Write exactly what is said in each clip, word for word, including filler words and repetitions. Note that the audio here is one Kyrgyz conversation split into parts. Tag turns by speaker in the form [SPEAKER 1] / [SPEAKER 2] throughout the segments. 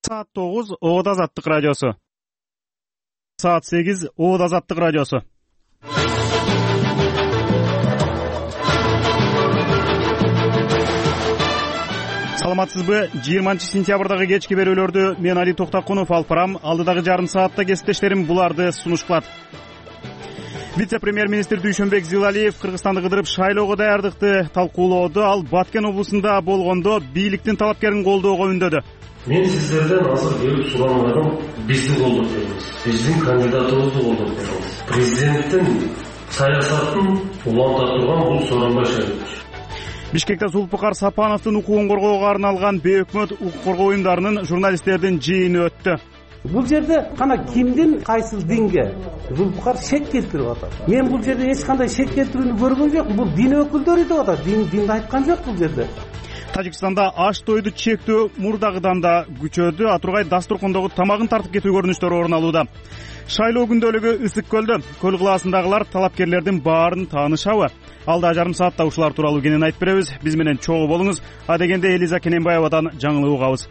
[SPEAKER 1] Saat тогуз Оот Азаттык радиосу. Saat сегиз Оот Азаттык радиосу. Саламатсызбы? жыйырманчы сентябрдагы кечки берүүлөрдү мен Али Токтакунов алып барам. Алдыдагы жарым саатта кесиптештерим буларды сунуш кылат. Вице-премьер-министр Дүйшөнбек Зилалиев Кыргызстанды кыдырып шайлоого даярдыкты талкуулоодо. Ал Баткен облусунда болгондо бийликтин талапкерин колдоого үндөдү.
[SPEAKER 2] Мен сиздерден азыр келип сурагандарым бизди колдоп бериңиз. Биздин кандидатыбызды колдоп бериңиз. Президенттин саясатын уланта турган бул Сооронбай Жээнбеков.
[SPEAKER 1] Бишкекте Зулпукар Сапановдун укугун коргоого арналган бейөкмөт укук коргоо уюмдарынын журналисттердин жыйыны өттү.
[SPEAKER 3] Бул жерде кана кимдин кайсыл динге Зулпукар шек келтирип атат. Мен бул жерде эч кандай шек келтирүүнү көргөн жокмун. Бул дин өкүлдөрү деп атат. Дин динди айткан жок бул жерде.
[SPEAKER 1] Тажикстанда аш тойду чектөө мурдагыдан да күчөдү. Атургай дастуркондогу тамагын тартып кетүү көрүнүштөрү орун алууда. Шайлоо күндөлүгү ысык көлдө. Көл кылаасындагылар талапкерлердин баарын таанышабы? Алда жарым саатта ушулар тууралуу кенен айтып беребиз. Биз менен чогуу болуңуз. Адегенде Элиза Кененбаевадан жаңылык угабыз.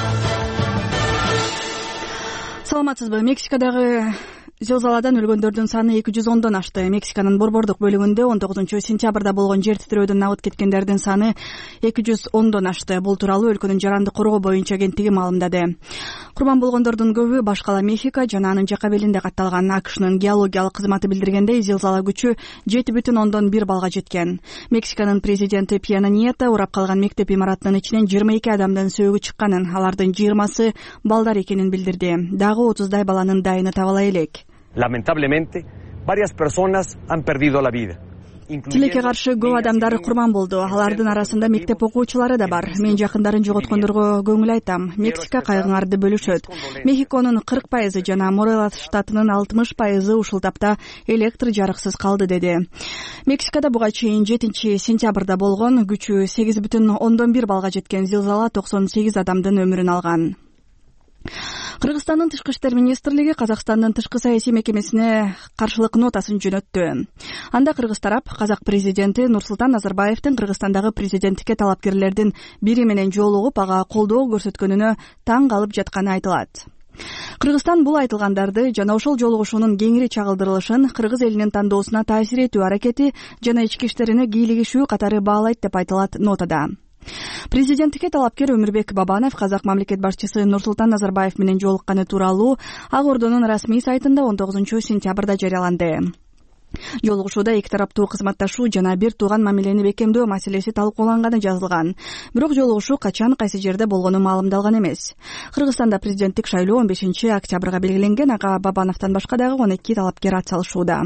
[SPEAKER 4] Саламатсызбы? Мексикадагы зилзаладан өлгөндөрдүн саны эки жүз ондон ашты. Мексиканын борбордук бөлүгүндө он тогузунчу сентябрда болгон жер титирөөдөн абыт кеткендердин саны эки жүз ондон ашты. Бул тууралуу өлкөнүн жарандык коргоо боюнча агенттиги маалымдады. Курман болгондордун көбү башкала Мехико жана анын жака белинде катталган. АКШнын геологиялык кызматы билдиргендей, зилзала күчү жети бүтүн ондон бир балга жеткен. Мексиканын президенти Пьена Ниета урап калган мектеп имаратынын ичинен жыйырма эки адамдын сөөгү чыкканын, алардын жыйырмасы балдар экенин билдирди. Дагы отуздай баланын дайыны табыла элек.
[SPEAKER 5] Lamentablemente, varias personas han perdido la vida.
[SPEAKER 4] Тилекке каршы көп адамдар курман болду. Алардын арасында мектеп окуучулары да бар. Мен жакындарын жоготкондорго көңүл айтам. Мексика кайгыңарды бөлүшөт. Мехиконун кырк пайызы жана Морелас штатынын алтымыш пайызы ушул тапта электр жарыксыз калды, деди. Мексикада буга чейин жетинчи сентябрда болгон күчү сегиз бүтүн ондон бир балга жеткен зилзала токсон сегиз адамдын өмүрүн алган. Кыргызстандын тышкы иштер министрлиги Казакстандын тышкы саясий мекемесине каршылык нотасын жөнөттү. Анда кыргыз тарап казак президенти Нурсултан Назарбаевдин Кыргызстандагы президенттикке талапкерлердин бири менен жолугуп ага колдоо көрсөткөнүнө таң калып жатканы айтылат. Кыргызстан бул айтылгандарды жана ошол жолугушуунун кеңири чагылдырылышын кыргыз элинин тандоосуна таасир этүү аракети жана ички иштерине кийлигишүү катары баалайт деп айтылат нотада. Президенттикке талапкер Өмүрбек Бабанов казак мамлекет башчысы Нурсултан Назарбаев менен жолукканы тууралуу Ак Ордонун расмий сайтында он тогузунчу сентябрда жарыяланды. Жолугушууда эки тараптуу кызматташуу жана бир тууган мамилени бекемдөө маселеси талкууланганы жазылган. Бирок жолугушуу качан кайсы жерде болгону маалымдалган эмес. Кыргызстанда президенттик шайлоо он бешинчи октябрга белгиленген. Ага Бабановдон башка дагы он эки талапкер атсалышууда.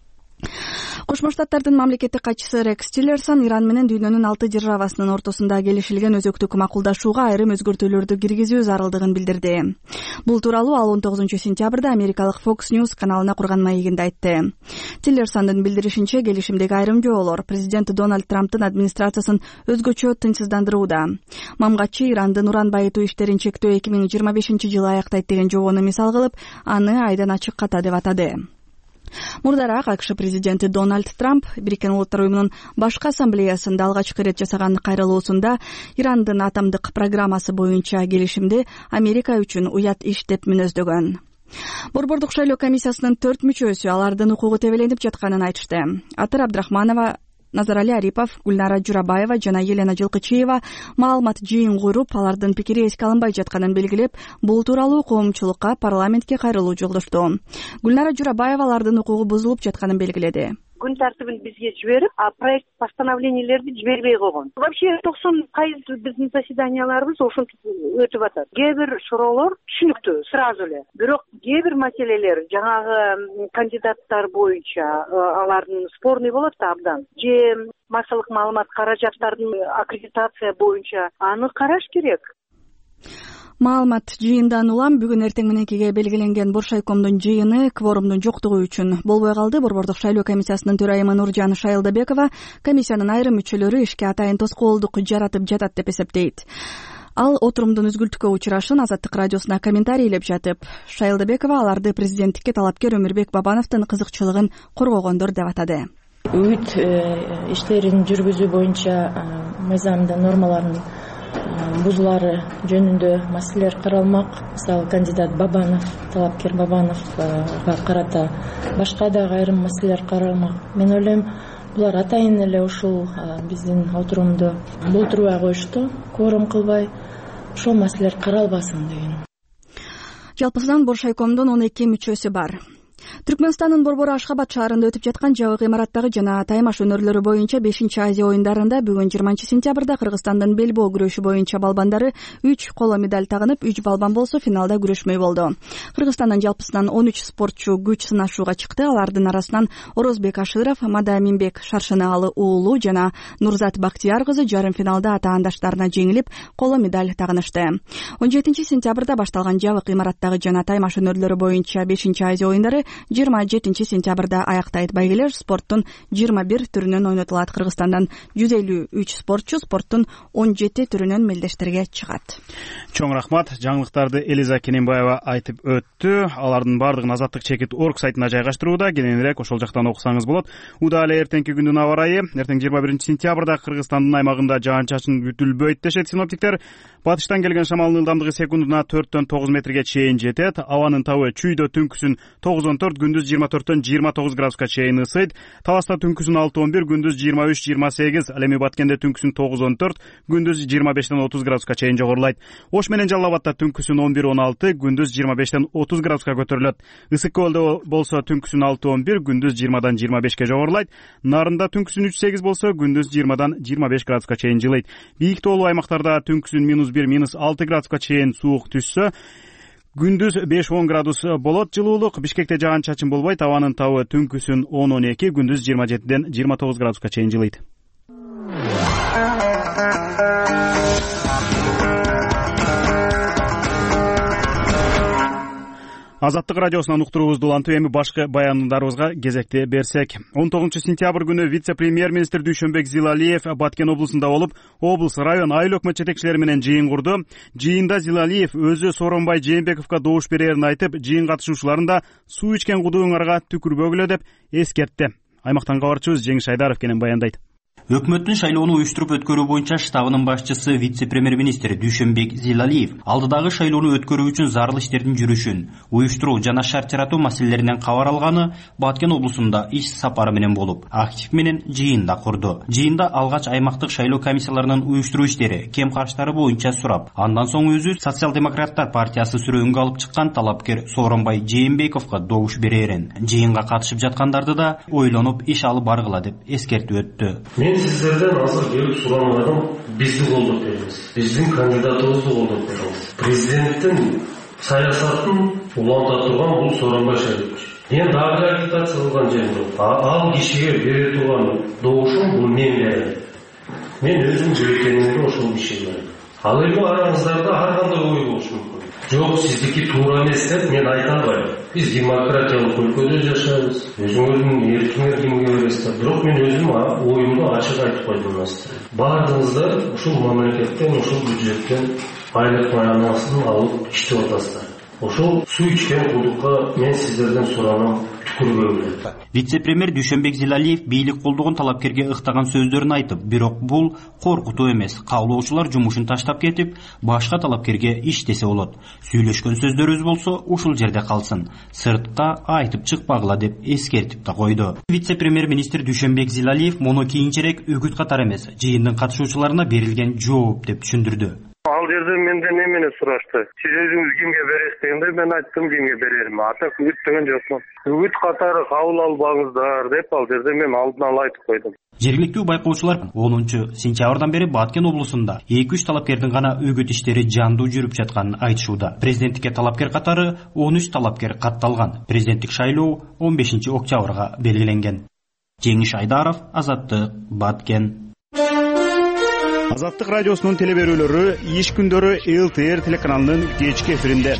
[SPEAKER 4] Кошмо Штаттардын мамлекеттик катчысы Рекс Тиллерсон Иран менен дүйнөнүн алты державасынын ортосунда келишилген өзөктүк макулдашууга айрым өзгөртүүлөрдү киргизүү зарылдыгын билдирди. Бул тууралуу ал он тогузунчу сентябрда америкалык Fox News каналына курган маегинде айтты. Тиллерсондун билдиришинче, келишимдеги айрым жоолор президент Дональд Трамптын администрациясын өзгөчө тынчсыздандырууда. Мамгатчы Ирандын уран байытуу иштерин чектөө эки миң жыйырма бешинчи жылы аяктайт деген жобону мисал кылып, аны айдан ачык ката деп атады. Мурдараак АКШ президенти Дональд Трамп Бириккен Улуттар уюмунун башкы ассамблеясында алгачкы ирет жасаган кайрылуусунда Ирандын атомдук программасы боюнча келишимди Америка үчүн уят иш деп мүнөздөгөн. Борбордук шайлоо комиссиясынын төрт мүчөсү алардын укугу тебеленип жатканын айтышты. Атыр Абдрахманова, Назарали Арипов, Гүлнара Журабаева жана Елена Жылкычиева маалымат жыйын куруп, алардын пикири эске алынбай жатканын белгилеп, бул тууралуу коомчулукка парламентке кайрылуу жолдошту. Гүлнара Журабаева алардын укугу бузулуп жатканын белгиледи.
[SPEAKER 6] Күн тартибин бизге жиберип, а проект постановлениелерди жибербей койгон. Вообще токсон пайыз биздин заседанияларыбыз ошентип өтүп атат. Кээ бир суроолор түшүнүктүү, сразу эле. Бирок кээ бир маселелер жаңагы кандидаттар боюнча алардын спорный болот да абдан. Же массалык маалымат каражаттардын аккредитация боюнча аны караш керек.
[SPEAKER 4] Маалымат жыйындан улам бүгүн эртең мененкиге белгиленген Боршайкомдун жыйыны кворумдун жоктугу үчүн болбой калды. Борбордук шайлоо комиссиясынын төрайымы Нуржан Шайылдабекова комиссиянын айрым мүчөлөрү ишке атайын тоскоолдук жаратып жатат деп эсептейт. Ал отурумдун үзгүлтүккө учурашын Азаттык радиосуна комментарийлеп жатып, Шайылдабекова аларды президенттикке талапкер Өмүрбек Бабановдун кызыкчылыгын коргогондор деп атады.
[SPEAKER 7] Үт иштерин жүргүзүү боюнча мыйзамдын нормаларын бузулары жөнүндө маселелер каралмак. Мисалы кандидат Бабанов, талапкер Бабановго карата башка дагы айрым маселелер каралмак. Мен ойлойм, булар атайын эле ушул биздин отурумду болтурбай коюшту, кворум кылбай, ошол маселелер каралбасын деген.
[SPEAKER 4] Жалпысынан Боршайкомдун он эки мүчөсү бар. Түркмөнстандын Борбору Ашхабад шаарында өтүп жаткан жабык имараттагы жана таймаш өнөрлөрү боюнча бешинчи Азия оюндарында бүгүн жыйырманчы сентябрда Кыргызстандын белбоо күрөшү боюнча балбандары үч коло медаль тагынып, үч балбан болсо финалда күрөшмөй болду. Кыргызстандын жалпысынан он үч спортчу күч сынашууга чыкты. Алардын арасынан Орозбек Ашыров, Мада Минбек Шаршынаалы уулу жана Нурзат Бактияр кызы жарым финалда атаандаштарына жеңилип, коло медаль тагынышты. он жетинчи сентябрда башталган жабык имараттагы жана таймаш өнөрлөрү боюнча бешинчи Азия оюндары жыйырма жетинчи сентябрда аяктайт. Байгелер спорттун жыйырма бир түрүнөн ойнотулат. Кыргызстандан жүз элүү үч спортчу спорттун он жети түрүнөн мелдештерге чыгат.
[SPEAKER 1] Чоң рахмат. Жаңылыктарды Элиза Кененбаева айтып өттү. Алардын бардыгын Азаттык чекит точка орг сайтына жайгаштырууда. Кененирээк ошол жактан окусаңыз болот. Удаалы эртеңки күндүн аба ырайы. Эртең жыйырма биринчи сентябрда Кыргызстандын аймагында жаан-чачын күтүлбөйт дешет синоптиктер. Батыштан келген шамалдын ылдамдыгы секундуна төрттөн тогуз метрге чейин жетет. Абанын табы чүйдө түнкүсүн тогузон төрт, күндүз жыйырма төрттөн жыйырма тогуз градуска чейин ысыйт. Таласта түнкүсүн алты он бир, күндүз жыйырма үч жыйырма сегиз. Ал эми Баткенде түнкүсүн тогуз он төрт, күндүз жыйырма бештен отуз градуска чейин жогорулайт. Ош менен Жалал Абадта түнкүсүн он бир он алты, күндүз жыйырма бештен отуз градуска көтөрүлөт. Ысык Көлдө болсо түнкүсүн алты он бир, күндүз жыйырмадан жыйырма бешке жогорулайт. Нарында түнкүсүн үч сегиз болсо, күндүз жыйырмадан жыйырма беш градуска чейин жылыйт. Бийик тоолуу аймактарда түнкүсүн минус бир минус алты градуска чейин суук түшсө, күндүз беш он градус болот жылуулук. Бишкекте жаан-чачын болбойт. Абанын табы түнкүсүн он он эки, күндүз жыйырма жетиден жыйырма тогуз градуска чейин жылыйт. Азаттык радиосунан уктуруубузду улантып, эми башка баяндарыбызга кезекти берсек. он тогузунчу сентябрь күнү вице-премьер-министр Дүйшөнбек Зилалиев Баткен облусунда болуп, облус, район, айыл өкмөт жетекчилери менен жыйын курду. Жыйында Зилалиев өзү Сооронбай Жээнбековго добуш берерин айтып, жыйын катышуучуларын да суу ичкен кудууңарга түкүрбөгүлө деп эскертти. Аймактан кабарчыбыз Жеңиш Айдаров кенен баяндайт.
[SPEAKER 8] Өкмөттүн шайлоону уюштуруп өткөрүү боюнча штабынын башчысы вице-премьер-министр Дүйшөнбек Зилалиев алдыдагы шайлоону өткөрүү үчүн зарыл иштердин жүрүшүн, уюштуруу жана шарт жаратуу маселелеринен кабар алганы Баткен облусунда иш сапары менен болуп, актив менен жыйында курду. Жыйында алгач аймактык шайлоо комиссияларынын уюштуруу иштери, кем карыштары боюнча сурап, андан соң өзү Социал-демократтар партиясы сүрөөнгө алып чыккан талапкер Сооронбай Жээнбековго добуш берерин, жыйынга катышып жаткандарды да ойлонуп иш алып баргыла деп эскертип өттү.
[SPEAKER 2] Мен сиздерден азыр келип суранадым, бизди колдоп бериңиз. Биздин кандидатыбызды колдоп бериңиз. Президенттин саясатын уланта турган бул Сооронбай Жээнбеков. Мен дагы агитация кылган жерим жок. Ал кишиге бере турган добушум бул мен берем. Мен өзүм жүрөккенimде ошол кишиге берем. Ал эми араңыздарда ар кандай ой болушу мүмкүн. Жок, сиздики туура эмес деп мен айта албайм. Биз демократиялык өлкөдө жашайбыз. Өзүңөрдүн эркиңер кимге бересиздер. Бирок мен өзүм оюмду ачык айтып койдум. Баардыгыңыздар ушул мамлекеттен, ушул бюджеттен айлык маянасынан алып иштеп атасыздар. Ошол суу ичкен кудукка мен сиздерден суранам, түкүрбөгүлө.
[SPEAKER 8] Вице-премьер Дүйшөнбек Зилалиев бийлик колдогон талапкерге ыктаган сөздөрүн айтып, бирок бул коркутуу эмес. Каалоочулар жумушун таштап кетип, башка талапкерге иштесе болот. Сүйлөшкөн сөздөрүбүз болсо ушул жерде калсын. Сыртка айтып чыкпагыла деп эскертип да койду. Вице-премьер-министр Дүйшөнбек Зилалиев муну кийинчерээк үгүт катары эмес, жыйындын катышуучуларына берилген жооп деп түшүндүрдү.
[SPEAKER 9] Ал жерде менден эмени сурашты. Сиз өзүңүз кимге бересиз дегенде мен айттым кимге берерим. Атак үгүт деген жокмун. Үгүт катары кабыл албаңыздар деп ал жерде мен алдын ала айтып койдум.
[SPEAKER 8] Жергиликтүү байкоочулар онунчу сентябрдан бери Баткен облусунда эки үч талапкердин гана үгүт иштери жандуу жүрүп жатканын айтышууда. Президенттикке талапкер катары он үч талапкер катталган. Президенттик шайлоо он бешинчи октябрга белгиленген. Жеңиш Айдаров, Азаттык, Баткен.
[SPEAKER 1] Азаттык радиосунун телеберүүлөрү иш күндөрү эл тэ эр телеканалынын кечки эфиринде.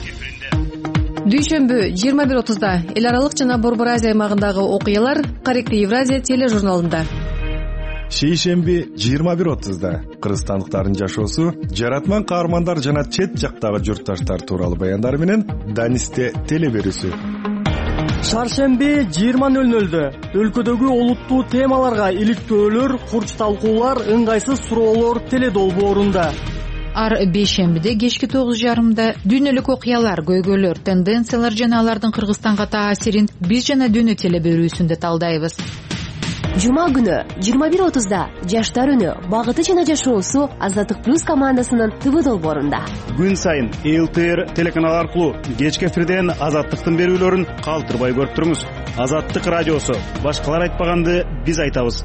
[SPEAKER 10] Дүйшөмбү жыйырма бир отузда эл аралык жана Борбор Азия аймагындагы окуялар Корректный Евразия тележурналында.
[SPEAKER 11] Шейшемби жыйырма бир отузда кыргызстандыктардын жашоосу, жаратман каармандар жана чет жактагы журтташтар тууралуу баяндар менен Данисте телеберүүсү.
[SPEAKER 12] Шаршемби жыйырма нөл нөлдө өлкөдөгү олуттуу темаларга иликтөөлөр, курч талкуулар, ыңгайсыз суроолор теледолбоорунда.
[SPEAKER 13] ар бейшембиде кечки тогуз жарымда дүйнөлүк окуялар, көйгөйлөр, тенденциялар жана алардын Кыргызстанга таасирин биз жана дүйнө телеберүүсүндө талдайбыз.
[SPEAKER 14] Жума күнү жыйырма бир отузда Жаштар үнү багыты жана жашоосу Азаттык плюс командасынын ТВ долбоорунда.
[SPEAKER 1] Күн сайын эл тэ эр телеканалы аркылуу кечки эфирден Азаттыктын берүүлөрүн калтырбай көрүп туруңуз. Азаттык радиосу. Башкалар айтпаганды биз айтабыз.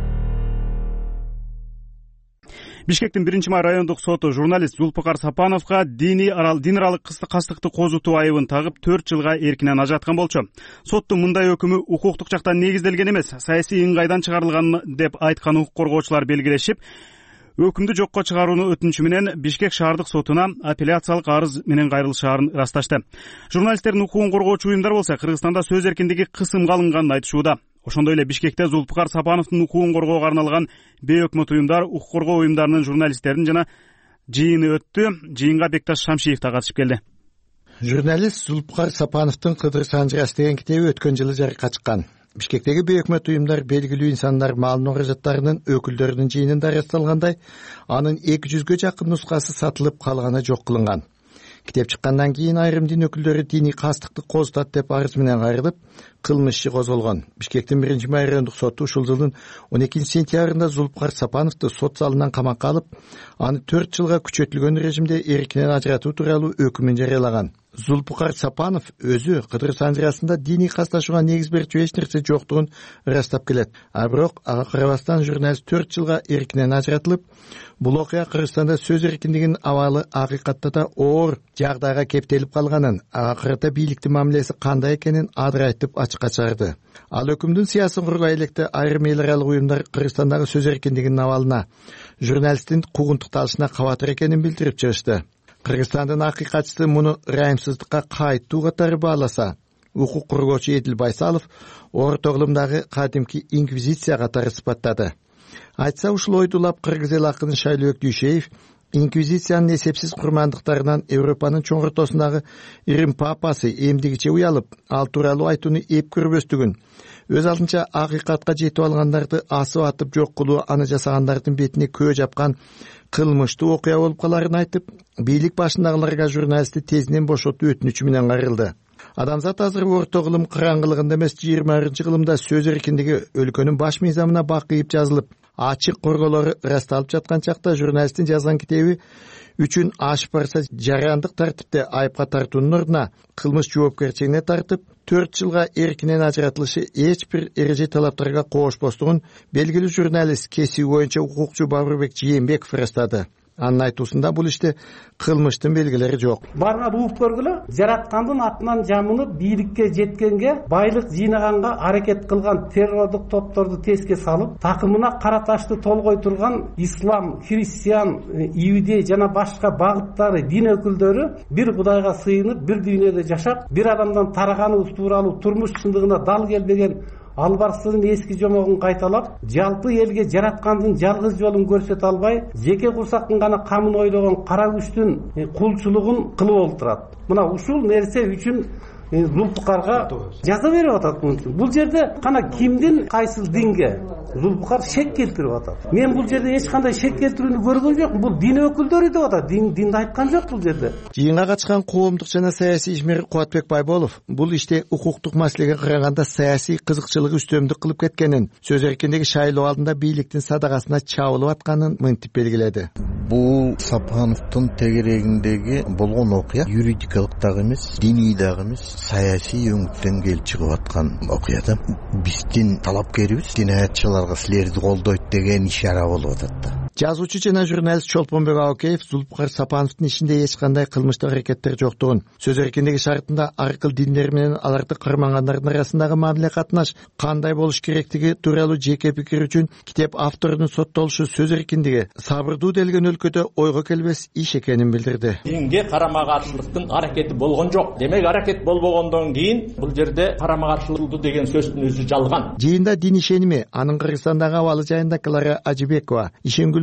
[SPEAKER 1] Бишкектин биринчи май райондук соту журналист Зулпукар Сапановго диний арал дин аралык кастыктык козутуу айыбын тагып төрт жылга эркинен ажыраткан болчу. Соттун мындай өкүмү укуктук жактан негизделген эмес, саясий ыңгайдан чыгарылган деп айткан укук коргоочулар белгилешип, өкүмдү жокко чыгарууну өтүнүчү менен Бишкек шаардык сотуна апелляциялык арыз менен кайрылышаарын ырасташты. Журналисттердин укугун коргоочу уюмдар болсо Кыргызстанда сөз эркиндиги кысымга алынганын айтышууда. Ошондой эле Бишкекте Зулпукар Сапановдун укугун коргоого арналган бейөкмөт уюмдар, укук коргоо уюмдарынын журналисттерин жана жыйыны өттү. Жыйынга Бекташ Шамшиев да катышып келди.
[SPEAKER 15] Журналист Зулпукар Сапановдун Кыдыр Санжырас деген китеби өткөн жылы жарыкка чыккан. Бишкектеги бейөкмөт уюмдар белгилүү инсандар маал муражаттарынын өкүлдөрүнүн жыйынында ырасталгандай, анын эки жүзгө жакын нускасы сатылып калганы жок кылынган. Китеп чыккандан кийин айрым дин өкүлдөрү диний кастыкты козутат деп арыз менен кайрылып, кылмыш иши козголгон. Бишкектин биринчи май райондук соту ушул жылдын он экинчи сентябрында Зулпукар Сапановду сот залынан камакка алып, аны төрт жылга күчөтүлгөн режимде эркинен ажыратуу тууралуу өкүмүн жарыялаган. Зулпукар Сапанов өзү Кыдыр Санжырасында диний касташууга негиз берчү эч нерсе жоктугун ырастап келет. А бирок ага карабастан журналист төрт жылга эркинен ажыратылып, бул окуя Кыргызстанда сөз эркиндигинин абалы акыйкатта да оор жагдайга кептелип калганын, ага карата бийликтин мамилеси кандай экенин адыр айтып ачыкка чыгарды. Ал өкүмдүн саясатын кургай электе айрым эл аралык уюмдар Кыргызстандагы сөз эркиндигинин абалына, журналисттин куугунтукталышына кабатыр экенин билдирип чыгышты. Кыргызстандын акыйкатчысы муну ырайымсыздыкка кайтуу катары бааласа, укук коргоочу Эдил Байсалов орто кылымдагы кадимки инквизиция катары сыпаттады. Айтса, ушул ойду улап кыргыз эл акыны Шайлообек Дүйшеев инквизициянын эсепсиз курмандыктарынан Европанын чоң ортосундагы Рим папасы эмдигиче уялып, ал тууралуу айтууну эп көрбөстүгүн, өз алдынча акыйкатка жетип алгандарды асып атып жок кылуу аны жасагандардын бетине көө жапкан кылмыштуу окуя болуп каларын айтып, бийлик башындагыларга журналистти тезинен бошотуу өтүнүчү менен кайрылды. Адамзат азыр орто кылым караңгылыгында эмес, жыйырма биринчи кылымда сөз эркиндиги өлкөнүн баш мыйзамына бакыйып жазылып, ачык корголору ырасталып жаткан чакта журналисттин жазган китеби үчүн ашып барса жарандык тартипте айыпка тартуунун ордуна кылмыш жоопкерчилигине тартып, төрт жылга эркинен ажыратылышы эч бир эреже талаптарга коошпостугун белгилүү журналист, кесиби боюнча укукчу Бабырбек Жээнбеков ырастады. Анын айтуусунда бул иште кылмыштын белгилери жок.
[SPEAKER 3] Барга угуп көргүлө, жараткандын атынан жамынып бийликке жеткенге, байлык жыйнаганга аракет кылган террорлук топторду теске салып, такымына кара ташты толгой турган ислам, христиан, иудей жана башка багыттары дин өкүлдөрү бир кудайга сыйынып, бир дүйнөдө жашап, бир адамдан тараганыбыз тууралуу турмуш чындыгына дал келбеген албарсыздын эски жомогун кайталап, жалпы элге жараткандын жалгыз жолун көрсөтө албай, жеке курсактын гана камын ойлогон кара күчтүн кулчулугун кылып олтурат. Мына ушул нерсе үчүн Зулпукарга жаза берип атат. Бул жерде кана кимдин кайсыл динге Зулпукар шек келтирип атат. Мен бул жерде эч кандай шек келтирүүнү көргөн жокмун. Бул дин өкүлдөрү деп атат. Дин динди айткан жок бул жерде.
[SPEAKER 15] Жыйынга катышкан коомдук жана саясий ишмер Кубатбек Байболов бул иште укуктук маселеге караганда саясий кызыкчылыгы үстөмдүк кылып кеткенин, сөз эркиндиги шайлоо алдында бийликтин садагасына чабылып атканын мынтип белгиледи.
[SPEAKER 16] Бул Сапановдун тегерегиндеги болгон окуя юридикалык дагы эмес, диний дагы эмес, саясий өңүттөн келип чыгып аткан окуя да. Биздин талапкерибиз динаятчыларга силерди колдойт деген ишара болуп атат да.
[SPEAKER 15] Жазуучу жана журналист Чолпонбек Абакеев Зулпукар Сапановдун ишинде эч кандай кылмыштык аракеттер жоктугун, сөз эркиндиги шартында аркыл диндер менен аларды кармангандардын арасындагы мамиле катнаш кандай болуш керектиги тууралуу жеке пикир үчүн китеп авторунун соттолушу сөз эркиндиги сабырдуу делген өлкөдө ойго келбес иш экенин билдирди.
[SPEAKER 17] Динге карама каршылыктын аракети болгон жок. Демек аракет болбогондон кийин бул жерде карама каршылык деген сөздүн өзү жалган.
[SPEAKER 15] Жыйында дин ишеними, анын Кыргызстандагы абалы жайында Клара Ажибекова, Ишенгүл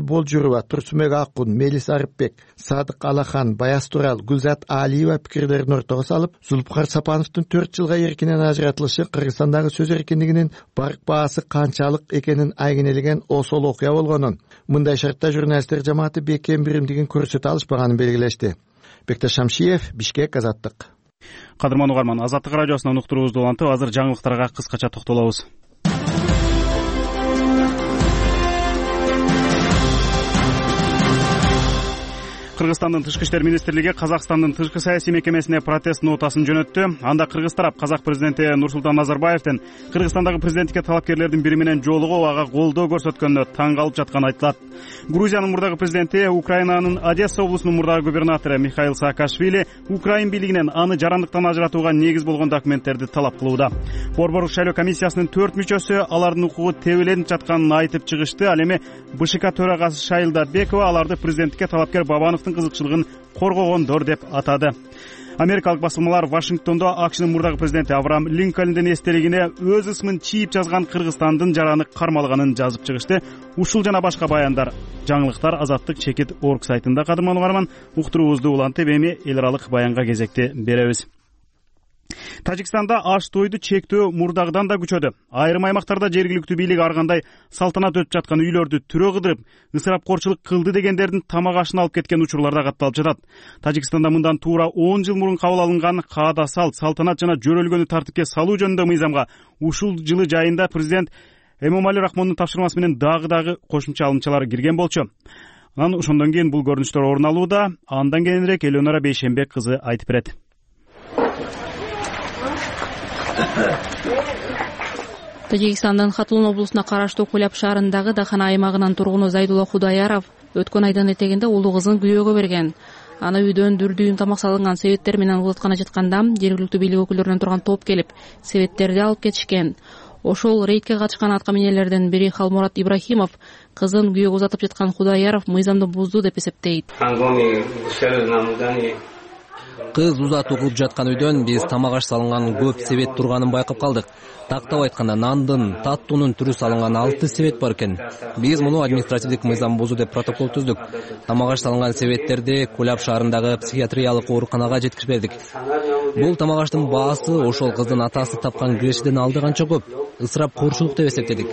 [SPEAKER 15] Айнагүл Болжурова, Турсунбек Аккун, Мелис Арыпбек, Садык Алахан, Баяз Турал, Гүлзат Алиева пикирлерин ортого салып, Зулпукар Сапановдун төрт жылга эркинен ажыратылышы Кыргызстандагы сөз эркиндигинин барк баасы канчалык экенин айгинелеген осол окуя болгонун, мындай шартта журналисттер жамааты бекем биримдигин көрсөтө алышпаганын белгилешти. Бекташ Шамшиев, Бишкек, Азаттык.
[SPEAKER 1] Кадырман угарман, Азаттык радиосунан уктуруубузду улантып, азыр жаңылыктарга кыскача токтолобуз. Кыргызстандын тышкы иштер министрлиги Казакстандын тышкы саясий мекемесине протест нотасын жөнөттү. Анда кыргыз тарап Казак президенти Нурсултан Назарбаевдин Кыргызстандагы президенттикке талапкерлердин бири менен жолугуп, ага колдоо көрсөткөнүнө таң калып жатканы айтылат. Грузиянын мурдагы президенти, Украинанын Одесса облусунун мурдагы губернатору Михаил Саакашвили Украин бийлигинен аны жарандыктан ажыратууга негиз болгон документтерди талап кылууда. Борборлук шайлоо комиссиясынын төрт мүчөсү алардын укугу тебеленип жатканын айтып чыгышты. Ал эми БШК төрагасы Шайылда Бекова аларды президенттикке талапкер Бабановдун кызыкчылыгын коргогондор деп атады. Америкалык басылмалар Вашингтондо АКШнын мурдагы президенти Авраам Линкольндин эстелигине өз ысмын чийип жазган Кыргызстандын жараны кармалганын жазып чыгышты. Ушул жана башка баяндар, жаңылыктар Азаттык чекит орг сайтында. Кадырман угарман, уктуруубузду улантып, эми эл аралык баянга кезекти беребиз. Тажикстанда аш тойду чектөө мурдагыдан да күчөдү. Айрым аймактарда жергиликтүү бийлик ар кандай салтанат өтүп жаткан үйлөрдү түрө кыдырып, ысырапкорчулук кылды дегендердин тамак ашын алып кеткен учурлар да катталып жатат. Тажикстанда мындан туура он жыл мурун кабыл алынган каада салт, салтанат жана жөрөлгөнү тартипке салуу жөнүндө мыйзамга ушул жылы жайында президент Эмомали Рахмондун тапшырмасы менен дагы дагы кошумча алымчалар кирген болчу. Анан ошондон кийин бул көрүнүштөр орун алууда. Андан кийинирээк Элеонора Бейшембек кызы айтып берет.
[SPEAKER 18] Тажикстандын Хатлун облусуна караштуу Куляб шаарындагы Дахана аймагынын тургуну Зайдулла Худаяров өткөн айдын этегинде улуу кызын күйөөгө берген. Аны үйдөн дүрдүйүн тамак салынган себеттер менен узатканы жатканда жергиликтүү бийлик өкүлдөрүнөн турган топ келип, себеттерди алып кетишкен. Ошол рейдке катышкан аткаминерлерден бири Халмурат Ибрахимов кызын күйөөгө узатып жаткан Худаяров мыйзамды бузду деп эсептейт.
[SPEAKER 19] Кыз узатуу кылып жаткан үйдөн биз тамак аш салынган көп себет турганын байкап калдык. Тактап айтканда, нандын, таттуунун түрү салынган алты себет бар экен. Биз муну административдик мыйзам бузуу деп протокол түздүк. Тамак аш салынган себеттерди Куляб шаарындагы психиатриялык ооруканага жеткирип бердик. Бул тамак аштын баасы ошол кыздын атасы тапкан кирешеден алды канча көп. Ысырапкорчулук деп эсептедик.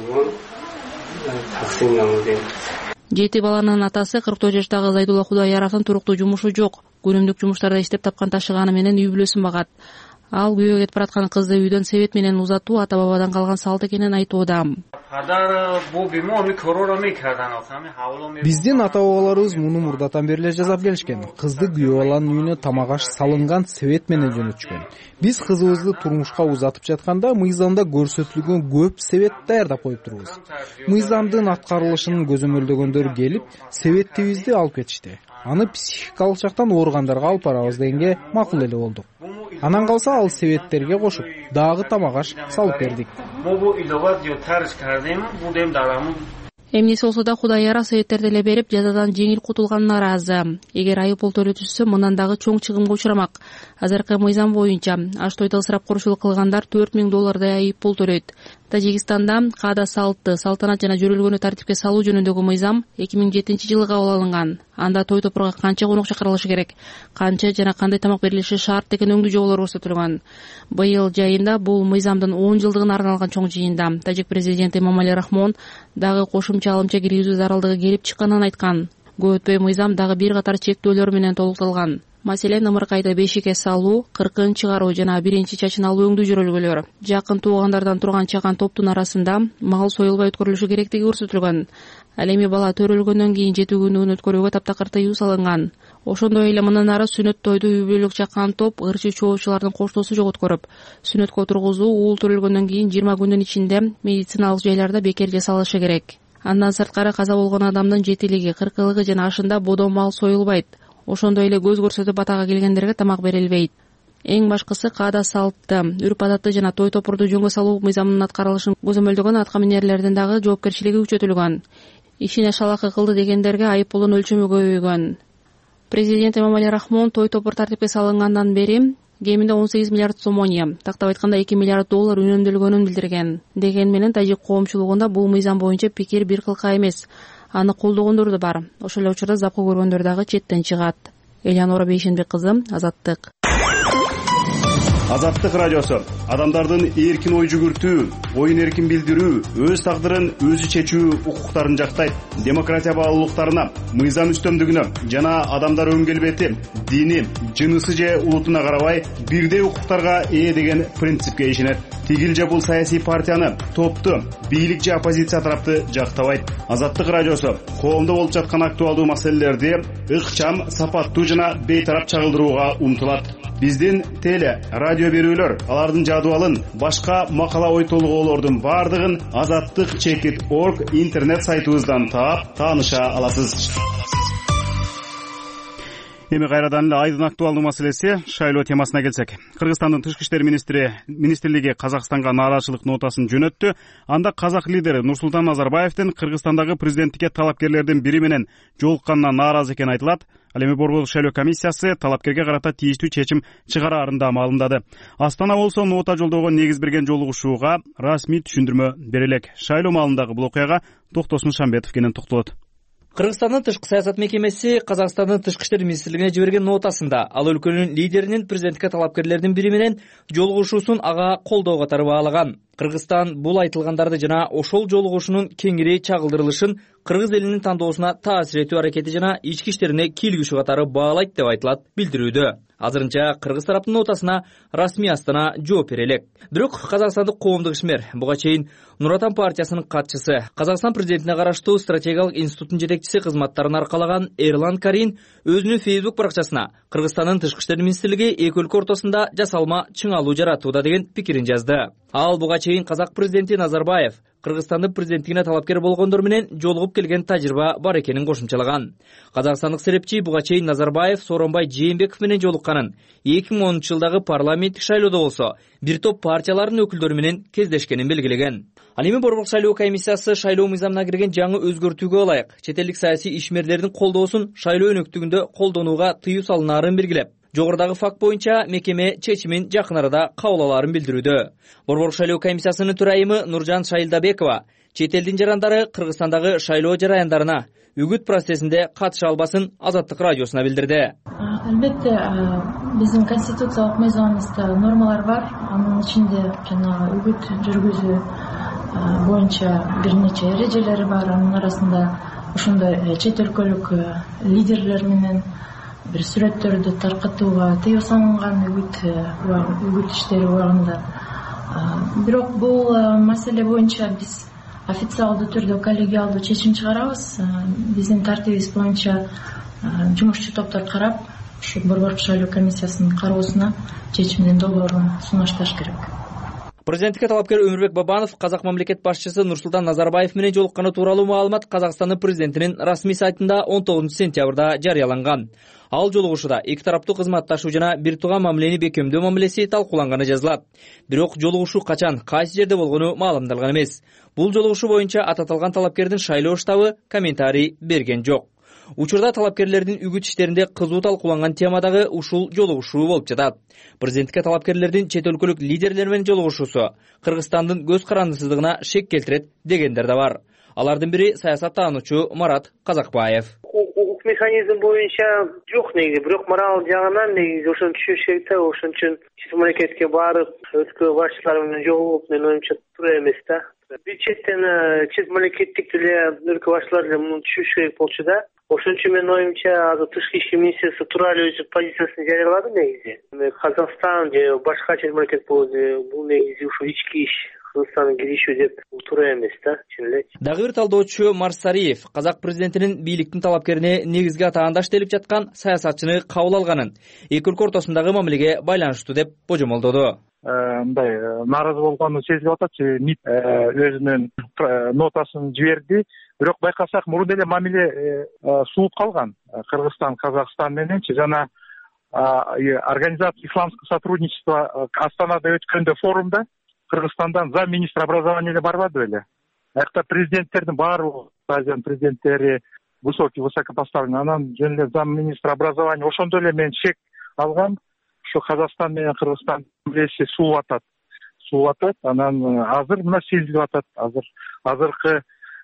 [SPEAKER 18] Жети баланын атасы кырк төрт жаштагы Зайдулла Худаяровдун туруктуу жумушу жок. Күнүмдүк жумуштарда иштеп тапкан ташыганы менен үй бүлөсүн багат. Ал күйөөгө кетип бараткан кызды үйдөн себет менен узатуу ата бабадан калган салт экенин айтууда.
[SPEAKER 20] Биздин ата бабаларыбыз муну мурдатан бери эле жасап келишкен. Кызды күйөө баланын үйүнө тамак аш салынган себет менен жөнөтүшкөн. Биз кызыбызды турмушка узатып жатканда мыйзамда көрсөтүлгөн көп себет даярдап коюп турбуз. Мыйзамдын аткарылышын көзөмөлдөгөндөр келип, себеттибизди алып кетишти. Аны психикалык жактан ооругандарга алып барабыз дегенге макул эле болдук. Анан калса ал себеттерге кошуп, дагы тамак аш салып бердик.
[SPEAKER 18] Эмнеси болсо да Худаяров себеттерди эле берип, жазадан жеңил кутулганына ыраазы. Эгер айыппул төлөтүлсө, мындан дагы чоң чыгымга учурамак. Азыркы мыйзам боюнча аш тойдо ысырапкорчулук кылгандар төрт миң доллардай айыппул төлөйт. Тажикстанда каада салты, салтанат жана жөрөлгөнү тартипке салуу жөнүндөгү мыйзам эки миң жетинчи жылы кабыл алынган. Анда той топурга канча конок чакырылышы керек, канча жана кандай тамак берилиши шарт деген өңдүү жоболор көрсөтүлгөн. Быйыл жайында бул мыйзамдын он жылдыгына арналган чоң жыйында тажик президенти Эмомали Рахмон дагы кошумча алымча киргизүү зарылдыгы келип чыкканын айткан. Көп өтпөй мыйзам дагы бир катар чектөөлөр менен толукталган. Маселен, ымыркайда бешикке салуу, кыркын чыгаруу жана биринчи чачын алуу өңдүү жөрөлгөлөр. Жакын туугандардан турган чаган топтун арасында мал союлбай өткөрүлүшү керектиги көрсөтүлгөн. Ал эми бала төрөлгөндөн кийин жети күнүн өткөрүүгө таптакыр тыюу салынган. Ошондой эле мындан ары сүнөт тойду үй бүлөлүк чаккан топ ырчы чоочулардын коштоосу жок өткөрүп, сүнөткө отургузуу уул төрөлгөндөн кийин жыйырма күндүн ичинде медициналык жайларда бекер жасалышы керек. Андан сырткары каза болгон адамдын жетилиги, кыркылыгы жана ашында бодо мал союлбайт. Ошондой эле көз көрсөтүп атага келгендерге тамак берилбейт. Эң башкысы каада салтты, үрп адатты жана той топурду жөнгө салуу мыйзамынын аткарылышын көзөмөлдөгөн аткаминерлердин дагы жоопкерчилиги күчөтүлгөн. Ишине шалакы кылды дегендерге айыппулдун өлчөмү көбөйгөн. Президент Эмомали Рахмон той топур тартипке салынгандан бери кеминде он сегиз миллиард сомония, тактап айтканда эки миллиард доллар үнөмдөлгөнүн билдирген. Дегени менен тажик коомчулугунда бул мыйзам боюнча пикир бир кылка эмес. аны колдогондор да бар. Ошол эле учурда запкы көргөндөр дагы четтен чыгат. Элеонора Бейшенбек кызы, Азаттык.
[SPEAKER 1] Азаттык радиосу адамдардын эркин ой жүгүртүү, оюн эркин билдирүү, өз тагдырын өзү чечүү укуктарын жактайт. Демократия баалуулуктарына, мыйзам үстөмдүгүнө жана адамдар өн келбети, дини, жынысы же улутуна карабай бирдей укуктарга ээ деген принципке ишенет. Тигил же бул саясий партияны, топту, бийлик же оппозиция тарапты жактабайт. Азаттык радиосу коомдо болуп жаткан актуалдуу маселелерди ыкчам, сапаттуу жана бейтарап чагылдырууга умтулат. Биздин теле, радио берүүлөр, алардын жадыбалын, башка макала ой толгоолордун бардыгын азаттык чекит орг интернет сайтыбыздан таап, тааныша аласыз. Эми кайрадан эле айдын актуалдуу маселеси шайлоо темасына келсек. Кыргызстандын тышкы иштер министри министрлиги Казакстанга нааразычылык нотасын жөнөттү. Анда казак лидери Нурсултан Назарбаевдин Кыргызстандагы президенттикке талапкерлердин бири менен жолукканына нааразы экени айтылат. Ал эми Борбордук шайлоо комиссиясы талапкерге карата тийиштүү чечим чыгараарын да маалымдады. Астана болсо нота жолдоого негиз берген жолугушууга расмий түшүндүрмө берелек. Шайлоо маалындагы бул окуяга Токтосун Шамбетов кенен токтолот.
[SPEAKER 21] Кыргызстандын тышкы саясат мекемеси Казакстандын тышкы иштер министрлигине жиберген нотасында ал өлкөнүн лидеринин президенттикке талапкерлердин бири менен жолугушуусун ага колдоо катары баалаган. Кыргызстан бул айтылгандарды жана ошол жолугушуунун кеңири чагылдырылышын кыргыз элинин тандоосуна таасир этүү аракети жана ички иштерине кийлигишүү катары баалайт деп айтылат билдирүүдө. Азырынча кыргыз тараптын нотасына расмий Астана жооп бере элек. Бирок казакстандык коомдук ишмер буга чейин Нур Отан партиясынын катчысы, Казакстан президентине караштуу стратегиялык институттун жетекчиси кызматтарын аркалаган Эрлан Карин өзүнүн Facebook баракчасына Кыргызстандын тышкы иштер министрлиги эки өлкө ортосунда жасалма чыңалуу жаратууда деген пикирин жазды. Ал буга чейин казак президенти Назарбаев Кыргызстандын президенттигине талапкер болгондор менен жолугуп келген тажрыйба бар экенин кошумчалаган. Казакстандык серепчи буга чейин Назарбаев Сооронбай Жээнбеков менен жолукканын, эки миң онунчу жылдагы парламенттик шайлоодо болсо бир топ партиялардын өкүлдөрү менен кездешкенин белгилеген. Ал эми Борбордук шайлоо комиссиясы шайлоо мыйзамына кирген жаңы өзгөртүүгө ылайык чет элдик саясий ишмерлердин колдоосун шайлоо өнөктүгүндө колдонууга тыюу салынаарын белгилеп, жогорудагы факт боюнча мекеме чечимин жакын арада кабыл алаарын билдирүүдө. Борбордук шайлоо комиссиясынын төрайымы Нуржан Шайылдабекова чет элдин жарандары Кыргызстандагы шайлоо жараяндарына үгүт процессинде катыша албасын Азаттык радиосуна билдирди.
[SPEAKER 7] Албетте, биздин конституциялык мыйзамыбызда нормалар бар. Анын ичинде жана үгүт жүргүзүү боюнча бир нече эрежелери бар. Анын арасында ошондой чет өлкөлүк лидерлер менен бир сүрөттөрдү таркатууга тыюу салынган үгүт үгүт иштери убагында. Бирок бул маселе боюнча биз официалдуу түрдө коллегиалдуу чечим чыгарабыз. Биздин тартибибиз боюнча жумушчу топтор карап, ушу Борбордук шайлоо комиссиясынын кароосуна чечимдин долбоорун сунушташ керек.
[SPEAKER 21] Президенттикке талапкер Өмүрбек Бабанов казак мамлекет башчысы Нурсултан Назарбаев менен жолукканы тууралуу маалымат Казакстандын президентинин расмий сайтында он тогузунчу сентябрда жарыяланган. Ал жолугушууда эки тараптуу кызматташуу жана бир тууган мамилени бекемдөө мамилеси талкууланганы жазылат. Бирок жолугушуу качан, кайсы жерде болгону маалымдалган эмес. Бул жолугушуу боюнча ататылган талапкердин шайлоо штабы комментарий берген жок. Учурда талапкерлердин үгүт иштеринде кызуу талкууланган темадагы ушул жолугушуу болуп жатат. Президенттикке талапкерлердин чет өлкөлүк лидерлер менен жолугушуусу Кыргызстандын көз карандысыздыгына шек келтирет дегендер да бар. Алардын бири саясаттануучу Марат Казакбаев.
[SPEAKER 22] Укук механизм боюнча жок негизи, бирок морал жагынан негизи ошону түшүнүш керек да. Ошон үчүн чет мамлекетке барып, өлкө башчылары менен жолугуп, менин оюмча туура эмес да. Бир четтен чет мамлекеттик деле өлкө башчылары деле муну түшүнүш керек болчу да. Ошон үчүн менин оюмча азыр тышкы иштер министрлиги туура эле өзү позициясын жарыялады негизи. Казакстан же башка чет мамлекет болду, бул негизи ушу ички иш Кыргызстандын киришүү деп бул туура эмес да, чын эле.
[SPEAKER 21] Дагы бир талдоочу Марсариев казак президентинин бийликтин талапкерине негизги атаандаш делип жаткан саясатчыны кабыл алганын эки өлкө ортосундагы мамилеге байланыштуу деп божомолдоду.
[SPEAKER 23] Мындай нааразы болгону сезилип атат. МИД өзүнүн нотасын жиберди. Бирок байкасак мурун эле мамиле сууп калган Кыргызстан, Казакстан мененчи жана организация исламского сотрудничества Астанада өткөндө форумда Кыргызстандан зам министр образования эле барбады беле. Аякта президенттердин баары, Азиян президенттери, высокий высокопоставленный, анан жөн эле зам министр образования ошондо эле мен шек алгам. Ушу Казакстан менен Кыргызстан мамилеси сууп атат. Сууп атат. Анан азыр мына сезилип атат. Азыр азыркы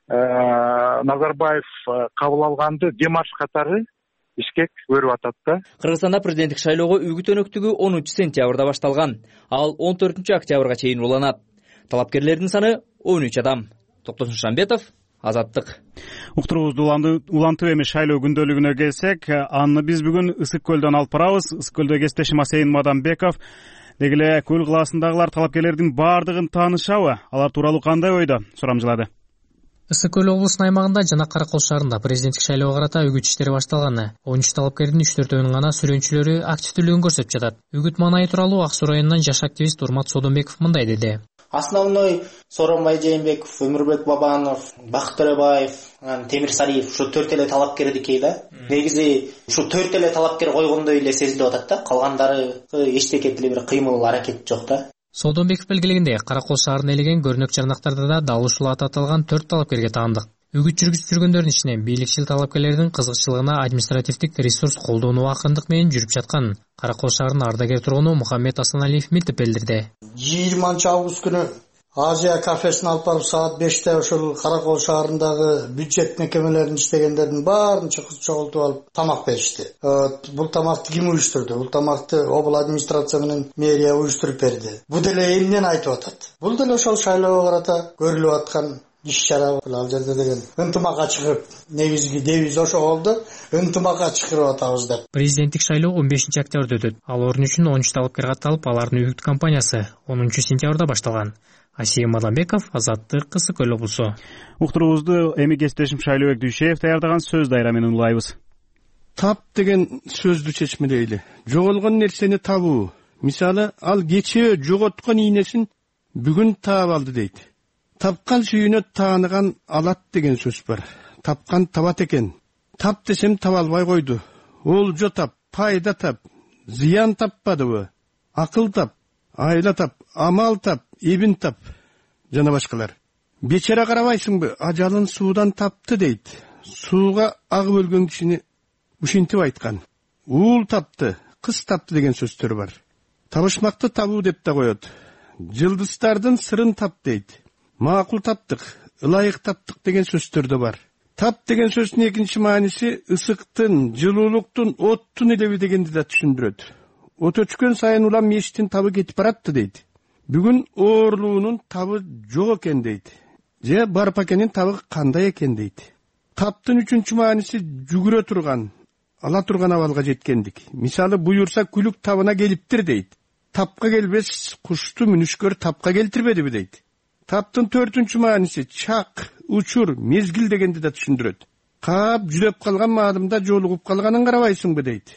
[SPEAKER 23] Назарбаев кабыл алганды демарш катары Бишкек көрүп атат да.
[SPEAKER 21] Кыргызстанда президенттик шайлоого үгүт өнөктүгү онунчу сентябрда башталган. Ал он төртүнчү октябрга чейин уланат. Талапкерлердин саны он үч адам. Токтосун Шамбетов, Азаттык.
[SPEAKER 1] Уктуруубузду улантып эми шайлоо күндөлүгүнө келсек, аны биз бүгүн Ысык көлдөн алып барабыз. Ысык көлдө кесиптешим Асейин Мадамбеков деги эле көл кылаасындагылар талапкерлердин баардыгын таанышабы? Алар тууралуу кандай ойдо? Сурамжылады.
[SPEAKER 4] Ысык көл облусунун аймагында жана Каракол шаарында президенттик шайлоого карата үгүт иштери башталган. он үч талапкердин үч төртөөнүн гана сүйлөнчүлөрү активдүүлүгүн көрсөтүп жатат. Үгүт маанайы тууралуу Ак Суу районунан жаш активист Урмат Содонбеков мындай деди.
[SPEAKER 5] Основной Сооронбай Жээнбеков, Өмүрбек Бабанов, Бакыт Төрөбаев, Темир Сариев ушу төрт эле талапкердики да. Негизи ушу төрт эле талапкер койгондой эле сезилип атат да. Калгандары эчтеке деле бир кыймыл аракет жок да.
[SPEAKER 4] Содонбеков белгилегендей, Каракол шаарына элеген көрүнөк жарнактарда да дал ушул аты аталган төрт талапкерге таандык. Үгүт жүргүзүп жүргөндөрдүн ичинен бийликчил талапкерлердин кызыкчылыгына административдик ресурс колдонуу акырындык менен жүрүп жаткан Каракол шаарынын ардагер тургуну Мухаммед Асаналиев милтип билдирди.
[SPEAKER 6] жыйырманчы август күнү Азия кафесин алып барып саат беште ушул Каракол шаарындагы бюджет мекемелерин иштегендердин баарын чогултуп алып тамак беришти. Бул тамакты ким уюштурду? Бул тамакты обл администрация менен мэрия уюштуруп берди. Бул деле эмнени айтып атат? Бул деле ошол шайлоого карата көрүлүп аткан иш-чара. Ал жерде деген ынтымакка чыгып, негизги девиз ошо болду. Ынтымакка чыгырып атабыз деп.
[SPEAKER 4] Президенттик шайлоо он бешинчи октябрда өтөт. Ал орун үчүн он үч талапкер катталып, алардын үгүт кампаниясы онунчу сентябрда башталган. Асейин Мадамбеков, Азаттык, Ысык көл облусу.
[SPEAKER 1] Уктуруубузду эми кесиптешим Шайлообек Дүйшеев даярдаган сөз дайра менен улайбыз.
[SPEAKER 24] Тап деген сөздү чечмелейли. Жоголгон нерсени табуу. Мисалы, ал кечээ жоготкон ийнесин бүгүн таап алды дейт. Тапкан сүйүнө тааныган алат деген сөз бар. Тапкан табат экен. Тап десем таба албай койду. Олжо тап, пайда тап, зыян таппадыбы? Акыл тап, айла тап, амал тап, эбин тап, жана башкалар. Бечара карабайсыңбы, ажалын суудан тапты дейт. Сууга агып өлгөн кишини ушинтип айткан. Уул тапты, кыз тапты деген сөздөр бар. Табышмакты табуу деп да коет. Жылдыздардын сырын тап дейт. Макул таптык, ылайык таптык деген сөздөр да бар. Тап деген сөздүн экинчи мааниси ысыктын, жылуулуктун, оттун элеби дегенди да түшүндүрөт. От өчкөн сайын улам мештин табы кетип баратты дейт. Бүгүн оорлуунун табы жок экен дейт. Же барпакенин табы кандай экен дейт. Таптын үчүнчү мааниси жүгүрө турган, ала турган абалга жеткендик. Мисалы буюрса күлүк табына келиптир дейт. Тапка келбес кушту мүнүшкөр тапка келтирбедиби дейт. Таптын төртүнчү мааниси чак, учур, мезгил дегенди да түшүндүрөт. Каап жүдөп калган маалымда жолугуп калганын карабайсыңбы дейт.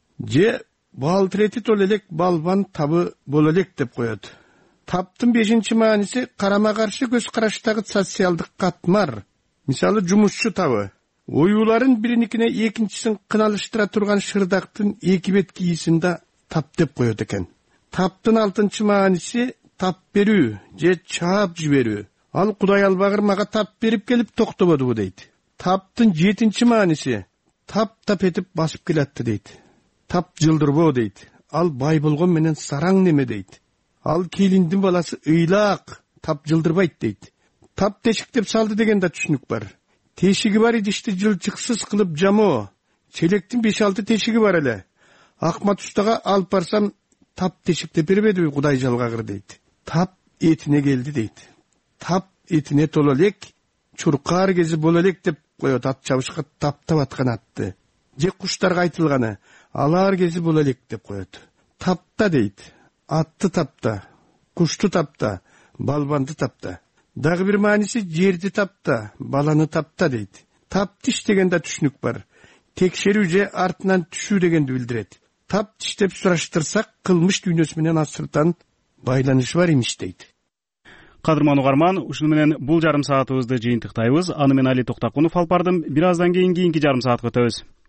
[SPEAKER 24] Же балтырети тол элек балбан табы боло элек деп коет. Таптын бешинчи мааниси карама каршы көз караштагы социалдык катмар. Мисалы жумушчу табы. Оюуларын бириникине экинчисин кыналыштыра турган шырдактын эки бет кийисинде тап деп коет экен. Таптын алтынчы мааниси тап берүү же чаап жиберүү. Ал Кудай албагыр мага тап берип келип токтободубу дейт. Таптын жетинчи мааниси тап тап этип басып келатты дейт. Тап жылдырбоо дейт. Ал бай болгон менен сараң неме дейт. Ал келиндин баласы ыйлаак, тап жылдырбайт дейт. Тап тешиктеп салды деген да түшүнүк бар. Тешиги бар идишти жылчыксыз кылып жамоо. Челектин беш алты тешиги бар эле. Акмат устага алып барсам тап тешиктеп бербедиби Кудай жалгагыр дейт. Тап этине келди дейт. Тап этине толо элек, чуркаар кези боло элек деп коет ат чабышка таптап аткан атты. Же куштарга айтылганы алар кези боло элек деп коет. Тапта дейт. Атты тапта, кушту тапта, балбанды тапта. Дагы бир мааниси жерди тапта, баланы тапта дейт. Тап тиш деген да түшүнүк бар. Текшерүү же артынан түшүү дегенди билдирет. Тап тиш деп сураштырсак, кылмыш дүйнөсү менен асыртан байланышы бар имиш дейт.
[SPEAKER 1] Кадырман угарман, ушуну менен бул жарым саатыбызды жыйынтыктайбыз. Аны мен Али Токтакунов алып бардым. Бир аздан кийин кийинки жарым саатка өтөбүз.